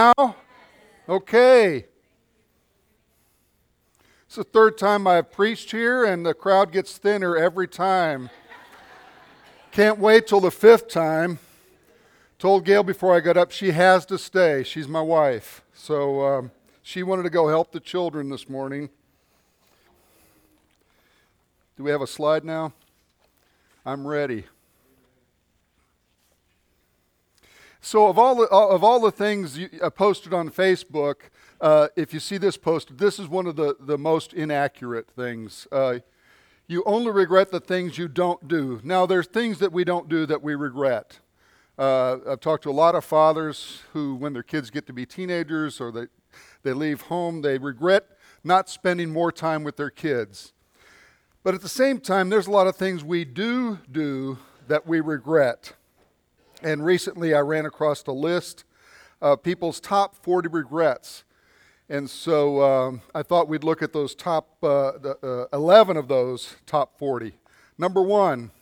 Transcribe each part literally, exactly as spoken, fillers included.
Now? Okay. It's the third time I've preached here, and the crowd gets thinner every time. Can't wait till the fifth time. Told Gail before I got up she has to stay. She's my wife. So um, she wanted to go help the children this morning. Do we have a slide now? I'm ready. So of all the, of all the things you, uh, posted on Facebook, uh, if you see this posted, this is one of the, the most inaccurate things. Uh, you only regret the things you don't do. Now, there's things that we don't do that we regret. Uh, I've talked to a lot of fathers who, when their kids get to be teenagers or they, they leave home, they regret not spending more time with their kids. But at the same time, there's a lot of things we do do that we regret. And recently I ran across a list of people's top forty regrets. And so um, I thought we'd look at those top, uh, the, uh, eleven of those top forty. Number one,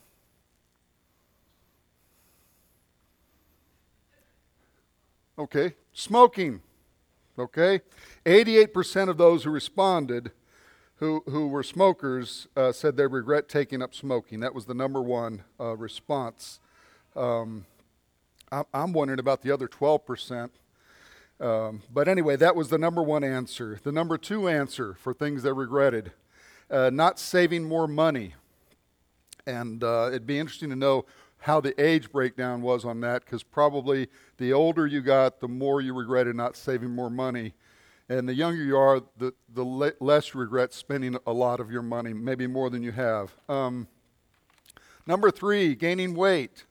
okay, smoking. Okay, eighty-eight percent of those who responded who, who were smokers uh, said they regret taking up smoking. That was the number one uh, response. Um, I'm wondering about the other twelve percent. Um, but anyway, that was the number one answer. The number two answer for things they regretted, uh, not saving more money. And uh, it'd be interesting to know how the age breakdown was on that, because probably the older you got, the more you regretted not saving more money. And the younger you are, the, the le- less you regret spending a lot of your money, maybe more than you have. Um, number three, gaining weight.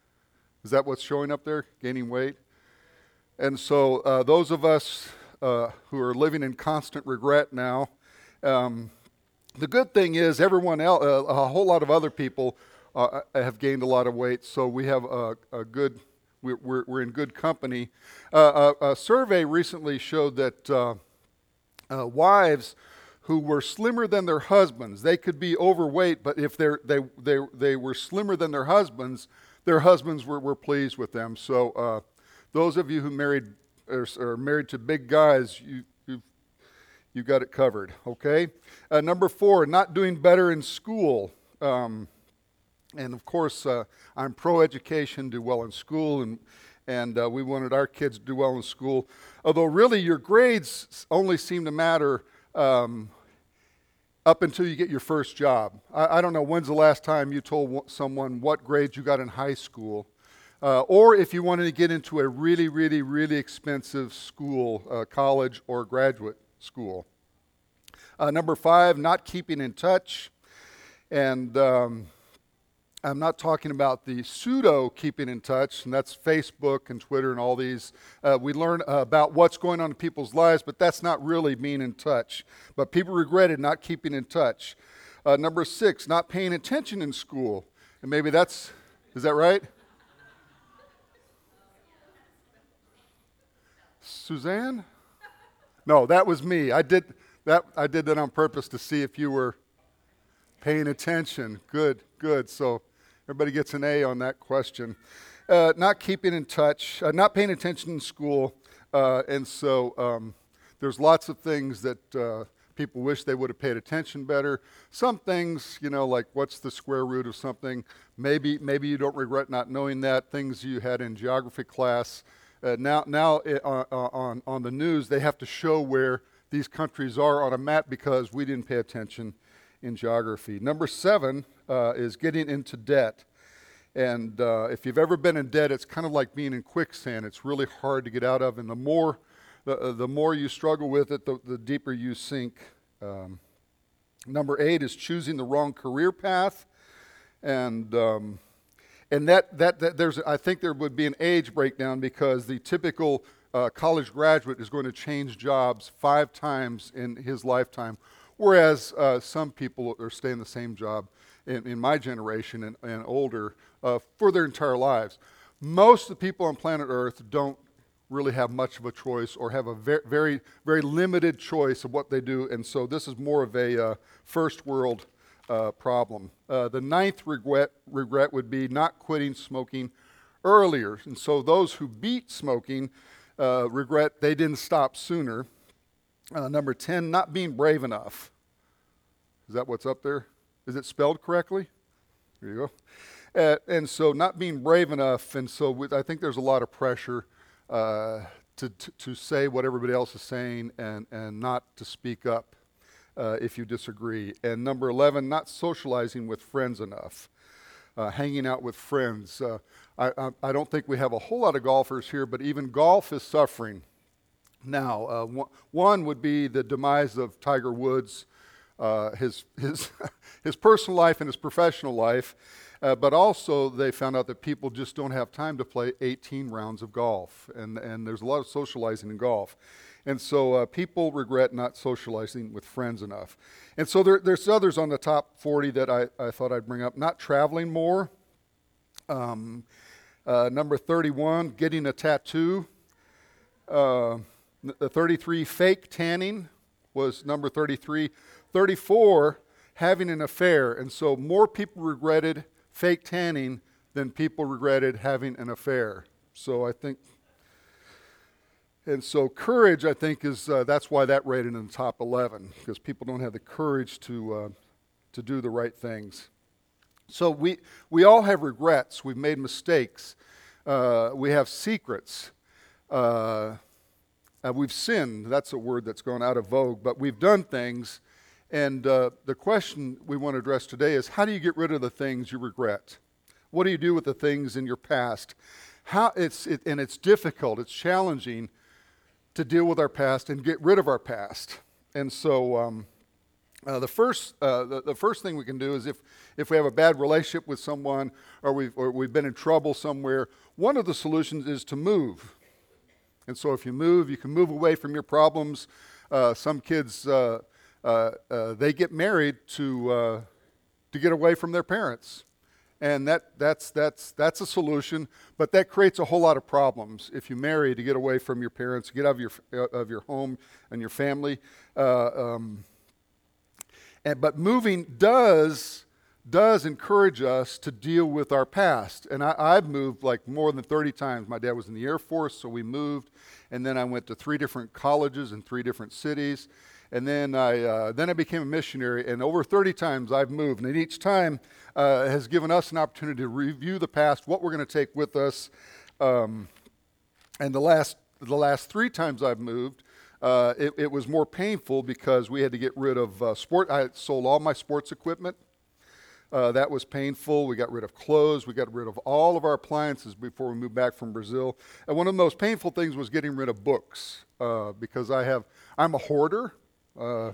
Is that what's showing up there, gaining weight? And so uh, those of us uh, who are living in constant regret now, um, the good thing is everyone else, uh, a whole lot of other people uh, have gained a lot of weight, so we have a, a good, we're, we're, we're in good company. Uh, a, a survey recently showed that uh, uh, wives who were slimmer than their husbands, they could be overweight, but if they're, they, they, they were slimmer than their husbands, their husbands were, were pleased with them. So uh, those of you who married are, are married to big guys, you you you got it covered. Okay. Uh, number four, not doing better in school. Um, and of course, uh, I'm pro-education, do well in school, and and uh, we wanted our kids to do well in school. Although really, your grades only seem to matter Um, up until you get your first job. I, I don't know, when's the last time you told someone what grades you got in high school? Uh, or if you wanted to get into a really, really, really expensive school, uh, college or graduate school. Uh, number five, not keeping in touch. And um, I'm not talking about the pseudo keeping in touch, and that's Facebook and Twitter and all these. Uh, we learn uh, about what's going on in people's lives, but that's not really being in touch. But people regretted not keeping in touch. Uh, number six, not paying attention in school. And maybe that's, is that right? Suzanne? No, that was me. I did that, I did that on purpose to see if you were paying attention. Good, good. So everybody gets an A on that question. Uh, not keeping in touch, uh, not paying attention in school, uh, and so um, there's lots of things that uh, people wish they would have paid attention better. Some things, you know, like what's the square root of something? Maybe maybe you don't regret not knowing that. Things you had in geography class. Uh, now now it, uh, on on the news they have to show where these countries are on a map because we didn't pay attention in geography. Number seven uh, is getting into debt. And uh, if you've ever been in debt, it's kind of like being in quicksand. It's really hard to get out of, and the more the, uh, the more you struggle with it, the, the deeper you sink. Um, number eight is choosing the wrong career path. And um, and that, that, that there's I think there would be an age breakdown because the typical uh, college graduate is going to change jobs five times in his lifetime. Whereas uh, some people are staying in the same job in, in my generation and, and older uh, for their entire lives. Most of the people on planet Earth don't really have much of a choice or have a very, very, very limited choice of what they do, and so this is more of a uh, first world uh, problem. Uh, the ninth regret, regret would be not quitting smoking earlier, and so those who beat smoking uh, regret they didn't stop sooner. Uh, number ten, not being brave enough. Is that what's up there? Is it spelled correctly? There you go. Uh, and so not being brave enough, and so with, I think there's a lot of pressure uh, to, to to say what everybody else is saying and, and not to speak up uh, if you disagree. And number eleven, not socializing with friends enough, uh, hanging out with friends. Uh, I, I, I don't think we have a whole lot of golfers here, but even golf is suffering now. Uh, one, one would be the demise of Tiger Woods, uh, his his his personal life and his professional life. Uh, but also they found out that people just don't have time to play eighteen rounds of golf, and, and there's a lot of socializing in golf. And so uh, people regret not socializing with friends enough. And so there, there's others on the top forty that I, I thought I'd bring up. Not traveling more. Um, uh, number thirty-one, getting a tattoo. Uh, the thirty-three, fake tanning was number thirty-three. thirty-four, having an affair. And so more people regretted fake tanning than people regretted having an affair. So I think, and so courage, I think, is, uh, that's why that rated in the top eleven, because people don't have the courage to uh, to do the right things. So we, we all have regrets. We've made mistakes. Uh, we have secrets. Uh, uh, we've sinned. That's a word that's gone out of vogue, but we've done things. And uh, the question we want to address today is, how do you get rid of the things you regret? What do you do with the things in your past? How it's it, and it's difficult, it's challenging to deal with our past and get rid of our past. And so um, uh, the first uh, the, the first thing we can do is if if we have a bad relationship with someone, or we've or we've been in trouble somewhere, one of the solutions is to move. And so if you move, you can move away from your problems. Uh, some kids. Uh, Uh, uh, they get married to uh, to get away from their parents, and that that's that's that's a solution. But that creates a whole lot of problems if you marry to get away from your parents, get out of your uh, of your home and your family. Uh, um, and but moving does does encourage us to deal with our past. And I, I've moved like more than thirty times. My dad was in the Air Force, so we moved, and then I went to three different colleges in three different cities. And then I uh, then I became a missionary, and over thirty times I've moved. And each time uh, has given us an opportunity to review the past, what we're going to take with us. Um, and the last the last three times I've moved, uh, it, it was more painful because we had to get rid of uh, sport. I had sold all my sports equipment. Uh, that was painful. We got rid of clothes. We got rid of all of our appliances before we moved back from Brazil. And one of the most painful things was getting rid of books uh, because I have I'm a hoarder. Uh,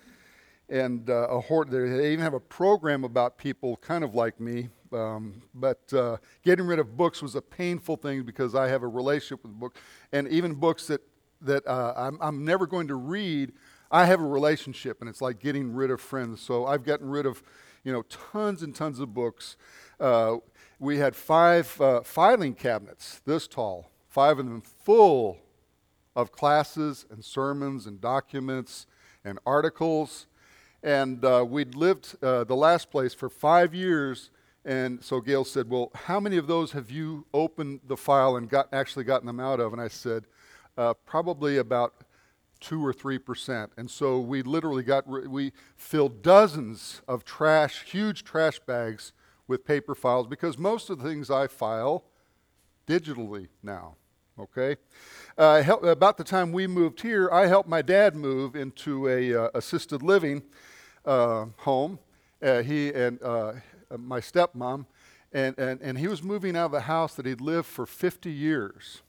and uh, a hoard, they even have a program about people kind of like me, um, but uh, getting rid of books was a painful thing because I have a relationship with books, and even books that, that uh, I'm, I'm never going to read, I have a relationship, and it's like getting rid of friends. So I've gotten rid of, you know, tons and tons of books. Uh, we had five uh, filing cabinets this tall, five of them full of classes and sermons and documents and articles, and uh, we'd lived uh, the last place for five years, and so Gail said, well, how many of those have you opened the file and got actually gotten them out of? And I said, uh, probably about two or three percent. And so we literally got, we filled dozens of trash, huge trash bags with paper files, because most of the things I file digitally now. Okay, uh, help, about the time we moved here, I helped my dad move into a uh, assisted living uh, home. Uh, he and uh, my stepmom, and, and and he was moving out of a house that he'd lived for fifty years.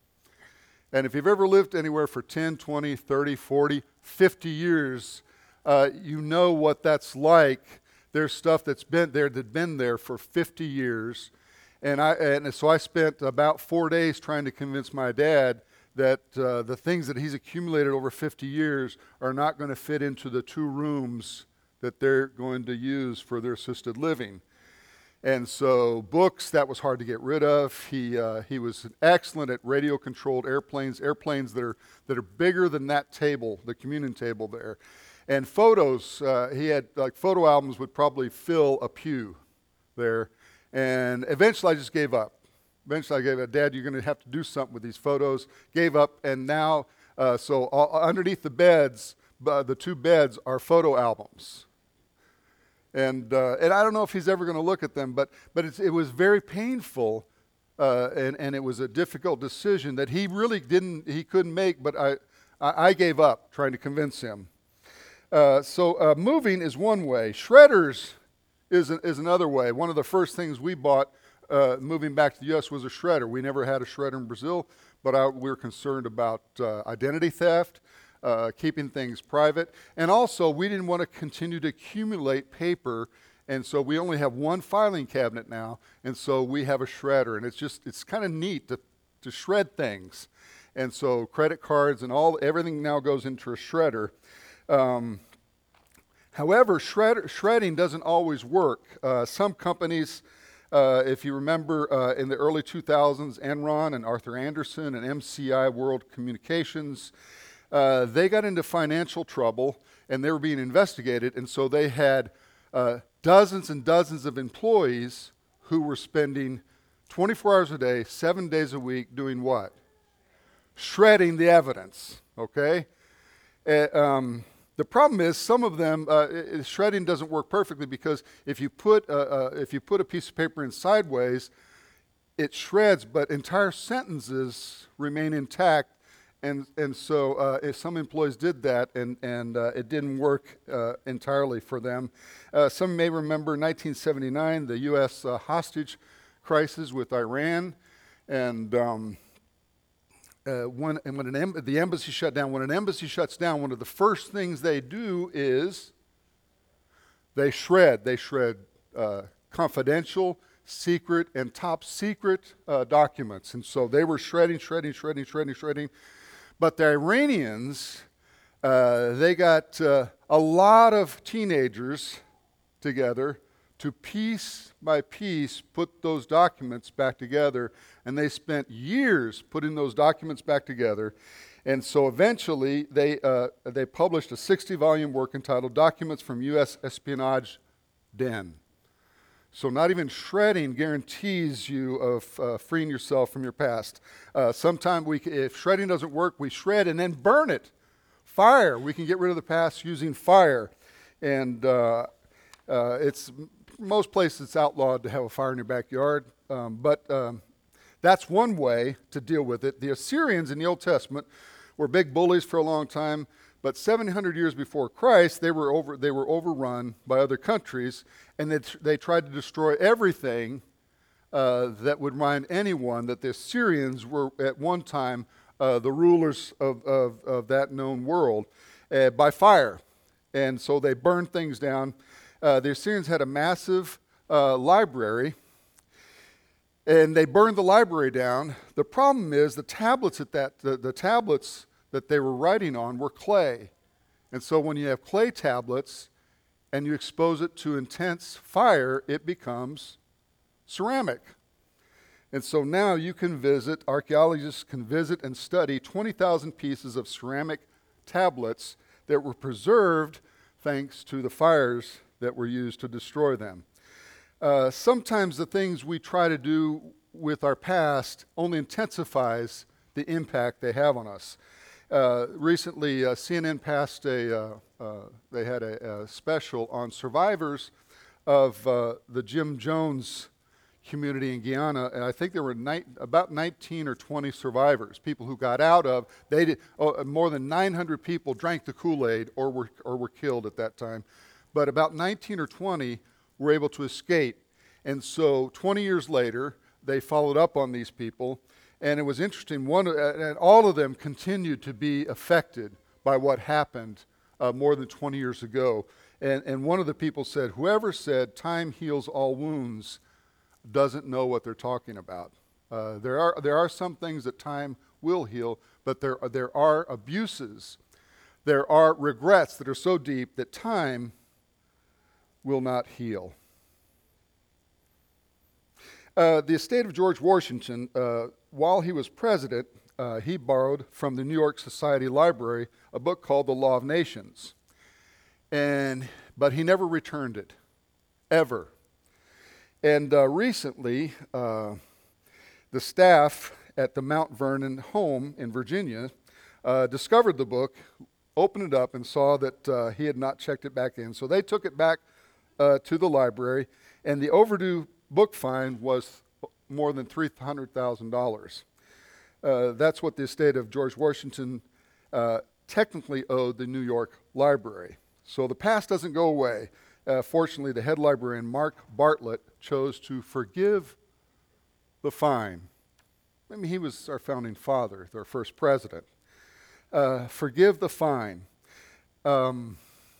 And if you've ever lived anywhere for ten, twenty, thirty, forty, fifty years, uh, you know what that's like. There's stuff that's been there that's been there for fifty years. And I and so I spent about four days trying to convince my dad that uh, the things that he's accumulated over fifty years are not going to fit into the two rooms that they're going to use for their assisted living. And so books, that was hard to get rid of. He uh, he was excellent at radio-controlled airplanes, airplanes that are that are bigger than that table, the communion table there. And photos, uh, he had like photo albums would probably fill a pew there. And eventually I just gave up eventually I gave it, Dad, you're going to have to do something with these photos. Gave up, and now, uh, so all, underneath the beds, uh, the two beds are photo albums. And uh, and I don't know if he's ever going to look at them, but but it's, it was very painful, uh, and and it was a difficult decision that he really didn't he couldn't make. But I I, I gave up trying to convince him. Uh, so uh, moving is one way. Shredders is a, is another way. One of the first things we bought uh, moving back to the U S was a shredder. We never had a shredder in Brazil, but I, we were concerned about uh, identity theft. Uh, keeping things private, and also we didn't want to continue to accumulate paper, and so we only have one filing cabinet now, and so we have a shredder, and it's just it's kind of neat to to shred things, and so credit cards and all everything now goes into a shredder. Um, however, shred, shredding doesn't always work. Uh, some companies, uh, if you remember, uh, in the early two thousands, Enron and Arthur Andersen and M C I World Communications. Uh, they got into financial trouble, and they were being investigated, and so they had uh, dozens and dozens of employees who were spending twenty-four hours a day, seven days a week, doing what? Shredding the evidence, okay? Uh, um, the problem is some of them, uh, it, shredding doesn't work perfectly because if you put uh, uh, if you put a piece of paper in sideways, it shreds, but entire sentences remain intact. And and so uh, if some employees did that, and, and uh, it didn't work uh, entirely for them. Uh, some may remember nineteen seventy-nine, the U S uh, hostage crisis with Iran. And um, uh, when, and when an em- the embassy shut down, when an embassy shuts down, one of the first things they do is they shred. They shred uh, confidential, secret, and top secret uh, documents. And so they were shredding, shredding, shredding, shredding, shredding. But the Iranians, uh, they got uh, a lot of teenagers together to piece by piece put those documents back together, and they spent years putting those documents back together. And so eventually they uh, they published a sixty-volume work entitled Documents from U S Espionage Den. So not even shredding guarantees you of uh, freeing yourself from your past. Uh, Sometimes we, if shredding doesn't work, we shred and then burn it. Fire. We can get rid of the past using fire. And uh, uh, it's most places it's outlawed to have a fire in your backyard. Um, but um, that's one way to deal with it. The Assyrians in the Old Testament were big bullies for a long time. But seven hundred years before Christ, they were over they were overrun by other countries, and they, they tried to destroy everything uh, that would remind anyone that the Assyrians were at one time uh, the rulers of, of, of that known world uh, by fire. And so they burned things down. Uh, the Assyrians had a massive uh, library, and they burned the library down. The problem is the tablets at that the, the tablets that they were writing on were clay. And so when you have clay tablets and you expose it to intense fire, it becomes ceramic. And so now you can visit, archaeologists can visit and study twenty thousand pieces of ceramic tablets that were preserved thanks to the fires that were used to destroy them. Uh, sometimes the things we try to do with our past only intensifies the impact they have on us. Uh, recently, uh, C N N passed a, uh, uh, they had a, a special on survivors of uh, the Jim Jones community in Guyana, and I think there were ni- about nineteen or twenty survivors, people who got out of, they did, oh, more than nine hundred people drank the Kool-Aid or were, or were killed at that time, but about nineteen or twenty were able to escape. And so twenty years later, they followed up on these people. And it was interesting, one, and all of them continued to be affected by what happened uh, more than twenty years ago. And, and one of the people said, whoever said time heals all wounds doesn't know what they're talking about. Uh, there are there are some things that time will heal, but there are, there are abuses, there are regrets that are so deep that time will not heal. Uh, the estate of George Washington, uh, while he was president, uh, he borrowed from the New York Society Library a book called The Law of Nations. And but he never returned it, ever. And uh, recently, uh, The staff at the Mount Vernon home in Virginia uh, discovered the book, opened it up, and saw that uh, he had not checked it back in. So they took it back uh, to the library, and the overdue book fine was more than three hundred thousand dollars. Uh, that's what the estate of George Washington uh, technically owed the New York Library. So the past doesn't go away. Uh, fortunately, the head librarian, Mark Bartlett, chose to forgive the fine. I mean, he was our founding father, our first president. Uh, forgive the fine. Um,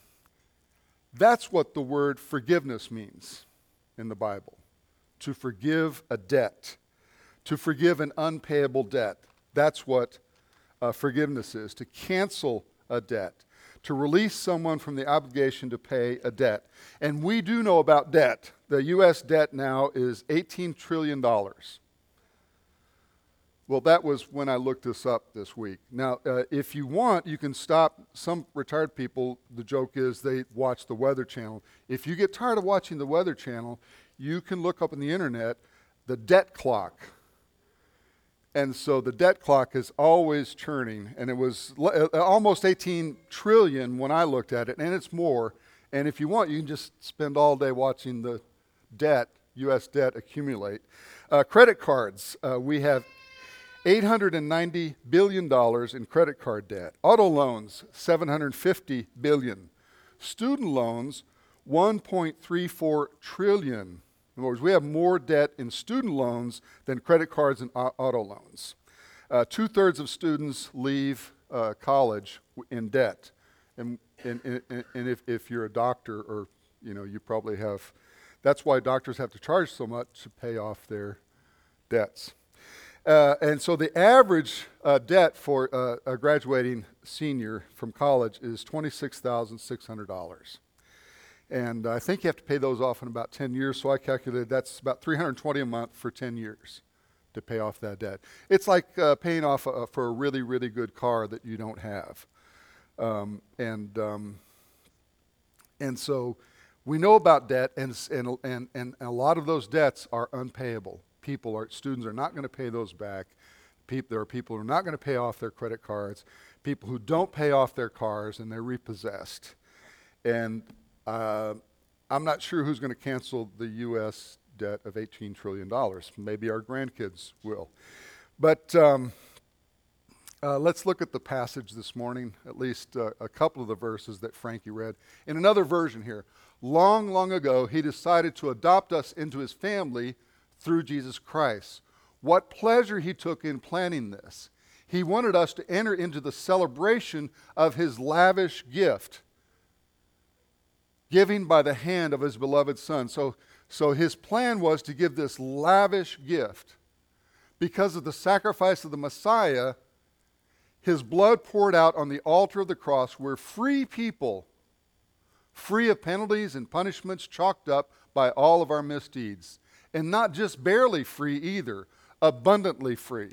that's what the word forgiveness means in the Bible. To forgive a debt. To forgive an unpayable debt. That's what uh, forgiveness is. To cancel a debt. To release someone from the obligation to pay a debt. And we do know about debt. The U S debt now is eighteen trillion dollars. Well, that was when I looked this up this week. Now, uh, if you want, you can stop. Some retired people, the joke is they watch the Weather Channel. If you get tired of watching the Weather Channel, you can look up on the internet the debt clock. And so the debt clock is always churning, and it was l- almost eighteen trillion when I looked at it, and it's more. And if you want, you can just spend all day watching the debt, U S debt, accumulate. Uh, credit cards, uh, we have eight hundred ninety billion dollars in credit card debt. Auto loans, seven hundred fifty billion dollars. Student loans, one point three four trillion dollars. In other words, we have more debt in student loans than credit cards and auto loans. Uh, two-thirds of students leave uh, college in debt. And, and, and, and if, if you're a doctor, or you know, you probably have, that's why doctors have to charge so much to pay off their debts. Uh, and so the average uh, debt for uh, a graduating senior from college is twenty-six thousand six hundred dollars. And I think you have to pay those off in about ten years, so I calculated that's about three hundred twenty dollars a month for ten years to pay off that debt. It's like uh, paying off a, for a really, really good car that you don't have. Um, and um, and so we know about debt, and, and, and, and a lot of those debts are unpayable. People are, students are not going to pay those back. People, there are people who are not going to pay off their credit cards, people who don't pay off their cars, and they're repossessed. And uh, I'm not sure who's going to cancel the U S debt of eighteen trillion dollars. Maybe our grandkids will. But um, uh, let's look at the passage this morning, at least uh, a couple of the verses that Frankie read. In another version here, long, long ago, he decided to adopt us into his family through Jesus Christ. What pleasure he took in planning this. He wanted us to enter into the celebration of his lavish gift, giving by the hand of his beloved Son. So, so his plan was to give this lavish gift. Because of the sacrifice of the Messiah, his blood poured out on the altar of the cross, were free people, free of penalties and punishments chalked up by all of our misdeeds. And not just barely free either, abundantly free.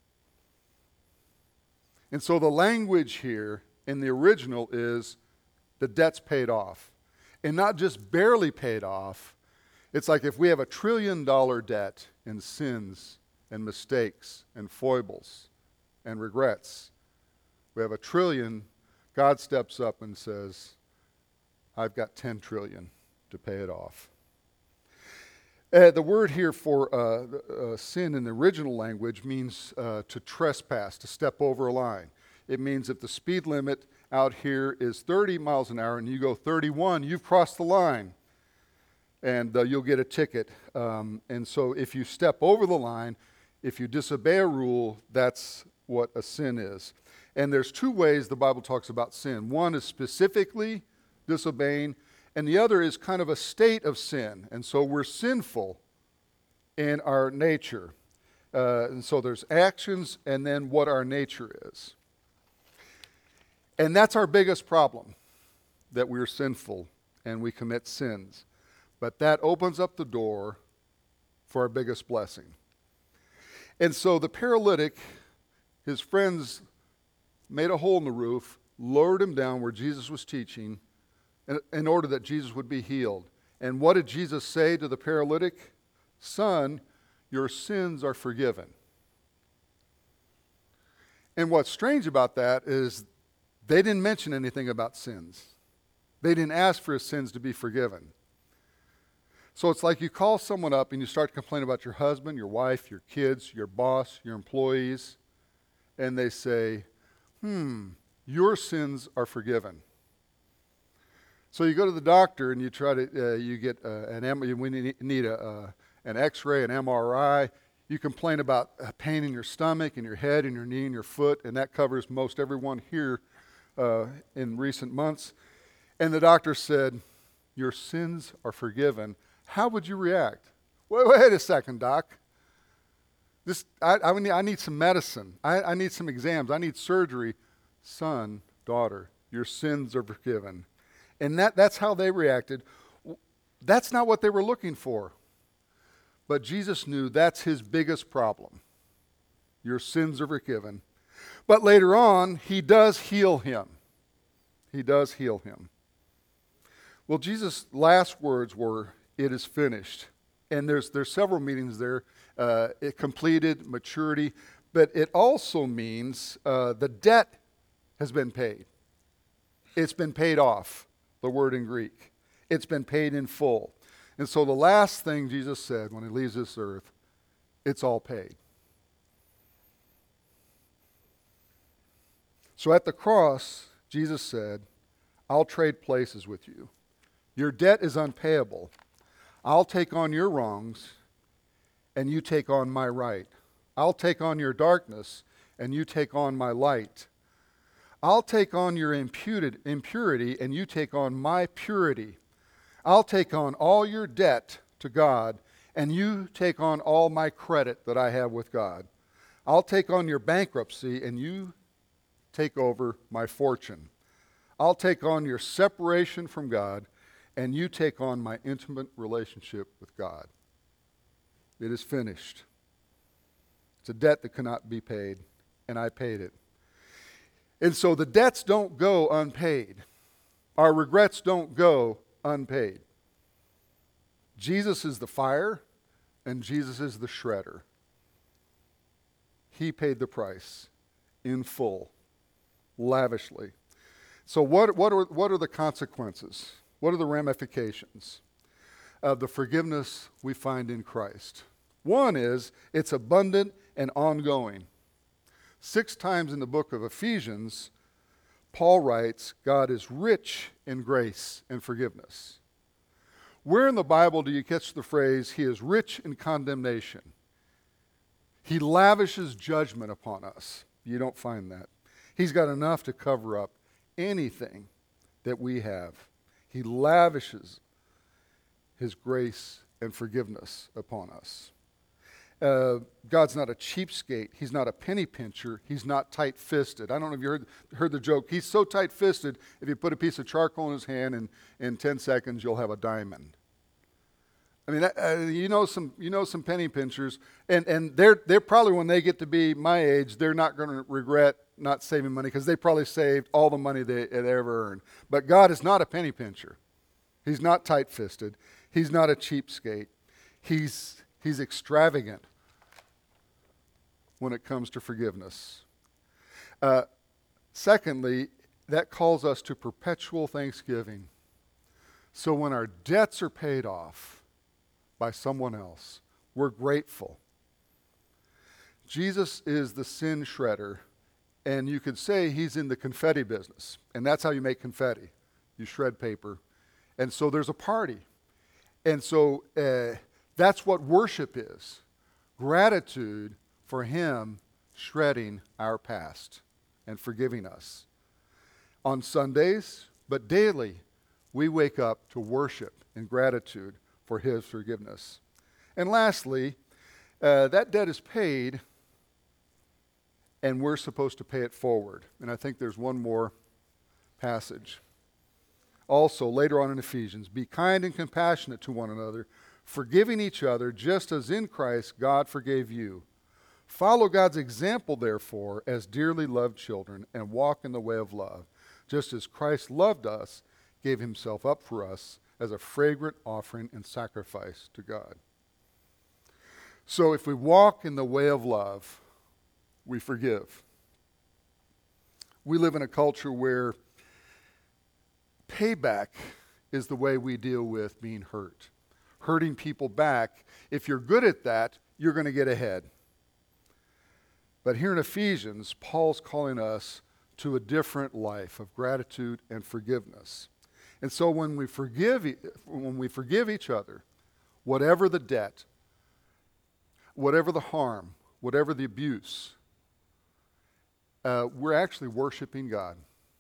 And so the language here in the original is the debt's paid off. And not just barely paid off. It's like if we have a trillion dollar debt in sins and mistakes and foibles and regrets, we have a trillion, God steps up and says, I've got ten trillion to pay it off. Uh, the word here for uh, uh, sin in the original language means uh, to trespass, to step over a line. It means if the speed limit out here is thirty miles an hour and you go thirty-one, you've crossed the line and uh, you'll get a ticket. Um, and so if you step over the line, if you disobey a rule, that's what a sin is. And there's two ways the Bible talks about sin. One is specifically disobeying, and the other is kind of a state of sin. And so we're sinful in our nature. Uh, and so there's actions and then what our nature is. And that's our biggest problem, that we're sinful and we commit sins. But that opens up the door for our biggest blessing. And so the paralytic, his friends made a hole in the roof, lowered him down where Jesus was teaching, in order that Jesus would be healed. And what did Jesus say to the paralytic? Son, your sins are forgiven. And what's strange about that is they didn't mention anything about sins. They didn't ask for his sins to be forgiven. So it's like you call someone up and you start to complain about your husband, your wife, your kids, your boss, your employees, and they say, hmm, your sins are forgiven. So you go to the doctor and you try to, uh, you get uh, an M, we need, need a, uh, an x-ray, an M R I. You complain about uh, pain in your stomach, in your head, in your knee, in your foot, and that covers most everyone here uh, in recent months. And the doctor said, your sins are forgiven. How would you react? Wait, wait a second, doc. This, I, I, need, I need some medicine. I, I need some exams. I need surgery. Son, daughter, your sins are forgiven. And that, that's how they reacted. That's not what they were looking for. But Jesus knew that's his biggest problem. Your sins are forgiven. But later on, he does heal him. He does heal him. Well, Jesus' last words were, it is finished. And there's there's several meanings there. Uh, it completed, maturity. But it also means uh, the debt has been paid. It's been paid off, the word in Greek. It's been paid in full. And so the last thing Jesus said when he leaves this earth, it's all paid. So at the cross, Jesus said, I'll trade places with you. Your debt is unpayable. I'll take on your wrongs, and you take on my right. I'll take on your darkness, and you take on my light. I'll take on your imputed impurity, and you take on my purity. I'll take on all your debt to God, and you take on all my credit that I have with God. I'll take on your bankruptcy, and you take over my fortune. I'll take on your separation from God, and you take on my intimate relationship with God. It is finished. It's a debt that cannot be paid, and I paid it. And so the debts don't go unpaid. Our regrets don't go unpaid. Jesus is the fire, and Jesus is the shredder. He paid the price in full, lavishly. So what, what, are, what are the consequences? What are the ramifications of the forgiveness we find in Christ? One is it's abundant and ongoing. Six times in the book of Ephesians, Paul writes, God is rich in grace and forgiveness. Where in the Bible do you catch the phrase, he is rich in condemnation? He lavishes judgment upon us. You don't find that. He's got enough to cover up anything that we have. He lavishes his grace and forgiveness upon us. Uh, God's not a cheapskate. He's not a penny pincher. He's not tight-fisted. I don't know if you heard, heard the joke. He's so tight-fisted, if you put a piece of charcoal in his hand, and in ten seconds you'll have a diamond. I mean, uh, you know some you know some penny pinchers, and, and they're they're probably, when they get to be my age, they're not going to regret not saving money, because they probably saved all the money they had ever earned. But God is not a penny pincher. He's not tight-fisted. He's not a cheapskate. He's he's extravagant when it comes to forgiveness. Uh, secondly, that calls us to perpetual thanksgiving. So when our debts are paid off by someone else, we're grateful. Jesus is the sin shredder, and you could say he's in the confetti business, and that's how you make confetti. You shred paper, and so there's a party. And so uh, that's what worship is. Gratitude for him shredding our past and forgiving us. On Sundays, but daily, we wake up to worship and gratitude for his forgiveness. And lastly, uh, that debt is paid, and we're supposed to pay it forward. And I think there's one more passage. Also, later on in Ephesians, be kind and compassionate to one another, forgiving each other, just as in Christ God forgave you. Follow God's example, therefore, as dearly loved children, and walk in the way of love, just as Christ loved us, gave himself up for us as a fragrant offering and sacrifice to God. So if we walk in the way of love, we forgive. We live in a culture where payback is the way we deal with being hurt. Hurting people back. If you're good at that, you're going to get ahead. But here in Ephesians, Paul's calling us to a different life of gratitude and forgiveness. And so when we forgive, when we forgive each other, whatever the debt, whatever the harm, whatever the abuse, uh, we're actually worshiping God.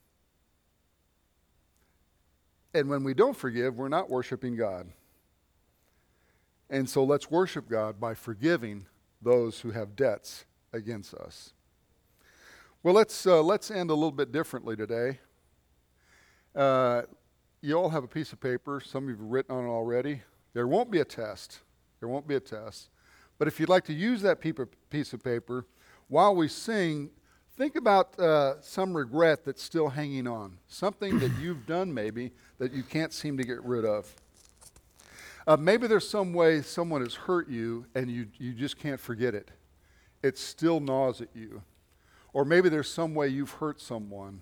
And when we don't forgive, we're not worshiping God. And so let's worship God by forgiving those who have debts against us. Well, let's uh, let's end a little bit differently today. Uh, you all have a piece of paper. Some of you have written on it already. There won't be a test. There won't be a test. But if you'd like to use that piece of paper, while we sing, think about uh, some regret that's still hanging on. Something that you've done maybe that you can't seem to get rid of. Uh, maybe there's some way someone has hurt you and you, you just can't forget it. It still gnaws at you. Or maybe there's some way you've hurt someone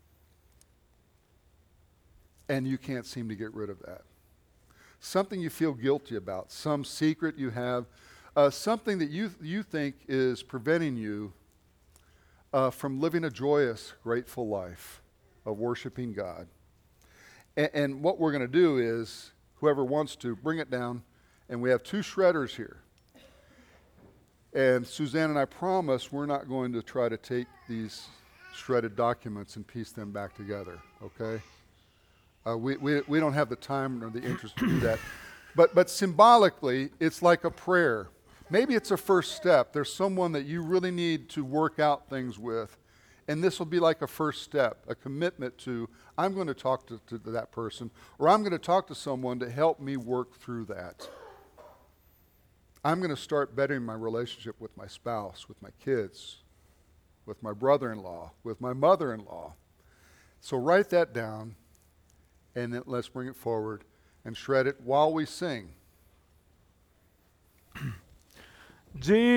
and you can't seem to get rid of that. Something you feel guilty about, some secret you have, uh, something that you you think is preventing you uh, from living a joyous, grateful life of worshiping God. And, and what we're going to do is, whoever wants to, bring it down, and we have two shredders here. And Suzanne and I promise we're not going to try to take these shredded documents and piece them back together, okay? Uh, we, we, we don't have the time or the interest to do that. But, but symbolically, it's like a prayer. Maybe it's a first step. There's someone that you really need to work out things with. And this will be like a first step, a commitment to, I'm going to talk to, to that person, or I'm going to talk to someone to help me work through that. I'm going to start bettering my relationship with my spouse, with my kids, with my brother-in-law, with my mother-in-law. So write that down, and then let's bring it forward and shred it while we sing. Jesus.